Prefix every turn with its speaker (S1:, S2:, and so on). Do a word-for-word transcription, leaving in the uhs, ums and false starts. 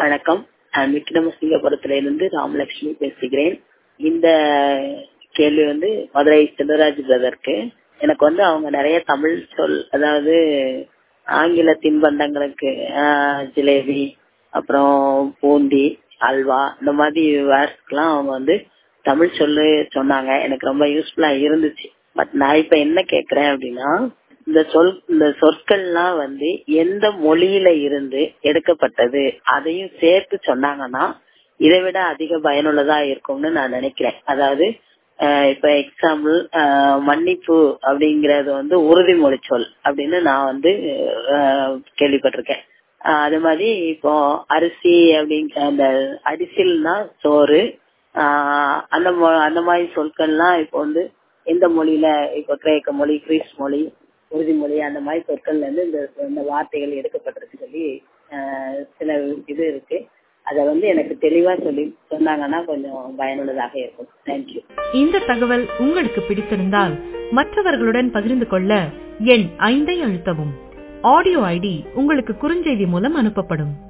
S1: வணக்கம். நான் விக்ரமசிங்கபுரத்துல இருந்து ராமலட்சுமி பேசுகிறேன். இந்த கேள்வி வந்து மதுரை செல்வராஜ் பிரதருக்கு. எனக்கு வந்து அவங்க நிறைய தமிழ் சொல், அதாவது ஆங்கில தின்பண்டங்களுக்கு ஆஹ் ஜிலேபி, அப்புறம் பூந்தி, அல்வா, இந்த மாதிரி வேர்ட்ஸ்க்கெல்லாம் அவங்க வந்து தமிழ் சொல்லு சொன்னாங்க. எனக்கு ரொம்ப யூஸ்ஃபுல்லா இருந்துச்சு. பட் நான் இப்ப என்ன கேக்குறேன் அப்படின்னா, இந்த சொல் இந்த சொற்கள்லாம் வந்து எந்த மொழியில இருந்து எடுக்கப்பட்டது அதையும் சேர்த்து சொன்னாங்கன்னா இதை விட அதிக பயனுள்ளதா இருக்கும்னு நான் நினைக்கிறேன். அதாவது இப்ப எக்ஸாம்பிள் மன்னிப்பு அப்படிங்கறது வந்து உறுதிமொழி சொல் அப்படின்னு நான் வந்து கேள்விப்பட்டிருக்கேன். அது மாதிரி இப்போ அரிசி அப்படிங்கிற அந்த அரிசில்னா சோறு, ஆஹ் அந்த அந்த மாதிரி சொற்கள்லாம் இப்போ வந்து எந்த மொழியில, இப்போ கிரேக்க மொழி, கிரீஸ் மொழி, உறுதிமொழி, அந்த மாதிரி சொற்கள்ல இருந்து இந்த இந்த வார்த்தைகள் எடுக்கப்பட்டிருக்கு சொல்லி சில இது இருக்கு. அத வந்து எனக்கு தெளிவா சொல்லி சொன்னாங்கன்னா கொஞ்சம் பயனுள்ளதாக இருக்கும். தேங்க்யூ.
S2: இந்த தகவல் உங்களுக்கு பிடித்திருந்தால் மற்றவர்களுடன் பகிர்ந்து கொள்ள எண் ஐந்தை அழுத்தவும். ஆடியோ ஐடி உங்களுக்கு குறுஞ்செய்தி மூலம் அனுப்பப்படும்.